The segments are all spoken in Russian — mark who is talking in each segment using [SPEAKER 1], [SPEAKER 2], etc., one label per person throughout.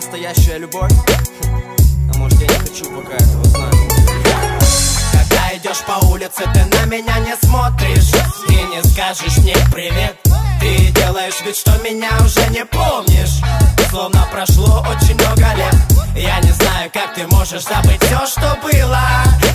[SPEAKER 1] настоящая любовь? А может, я не хочу пока этого знать.
[SPEAKER 2] Когда идешь по улице, ты на меня не смотришь и не скажешь мне привет. Ты делаешь вид, что меня уже не помнишь, словно прошло очень много лет. Я не знаю, как ты можешь забыть все, что было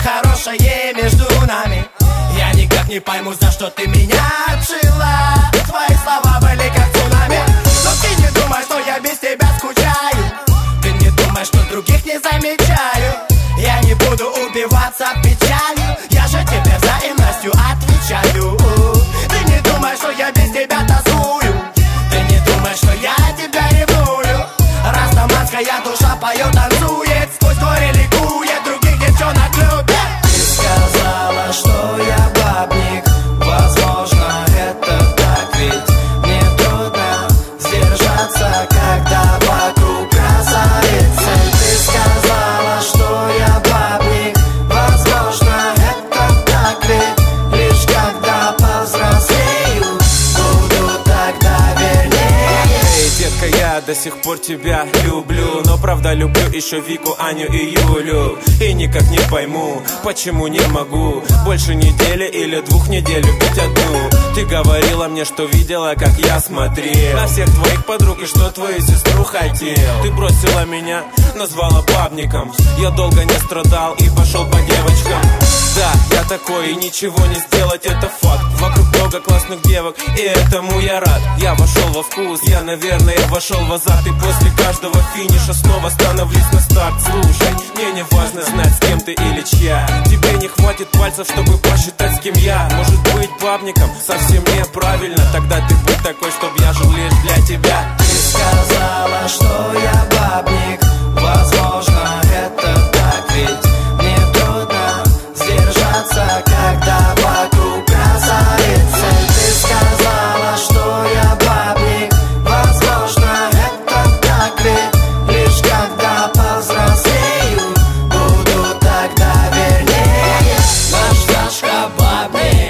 [SPEAKER 2] хорошее между нами. Я никак не пойму, за что ты меня отшила. Твои слова были как цунами. Но ты не думай, что я без тебя скучаю. Ты не думай, что других не замечаю. Я не буду убиваться печалью. Я же тебе взаимностью отвечаю. Ты не думай, что я без тебя тоскую. Ты не думай, что я тебя ревную. Растаманская душа поет, танцует, сквозь горе ликует, других девчонок любит. Ты сказала, что я бабник. Возможно, это так, ведь мне трудно сдержаться, когда вокруг красавицы. Ты сказала, что я бабник. Возможно, это так, ведь лишь когда повзрослею, буду тогда вернее.
[SPEAKER 3] Эй, детка, я до сих пор тебя люблю, но правда люблю еще Вику, Аню и Юлю. И никак не пойму, почему не могу больше недели или 2 недель любить одну. Ты говорила мне, что видела, как я смотрел на всех твоих подруг и что твою сестру хотел. Ты бросила меня, назвала бабником. Я долго не страдал и пошел по девочкам. Да, я такой и ничего не сделать, это факт. Вокруг много классных девок, и этому я рад. Я вошел во вкус, я, наверное, вошел в азарт. И после каждого финиша снова становлюсь на старт. Слушай, мне не важно знать, с кем ты или чья. Тебе не хватит пальцев, чтобы посчитать, с кем я. Может быть, бабником совсем неправильно. Тогда ты будь такой, чтоб я жил лишь для тебя.
[SPEAKER 2] Ты сказала, что я бабник. Возможно, это так, ведь мне трудно сдержаться, когда вокруг красавицы. Ты сказала, что я бабник. Возможно, это так, ведь лишь когда повзрослею, буду тогда вернее. Наш Сашка бабник,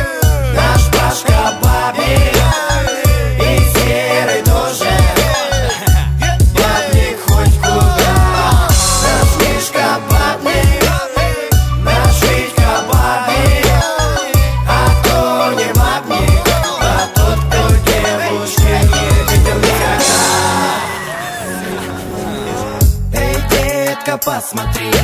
[SPEAKER 2] наш Пашка бабник, и Серый тоже бабник хоть куда. Наш Мишка бабник, наш Витька бабник. А кто не бабник, а тот, кто девушки не видел никогда. Эй, детка, посмотри,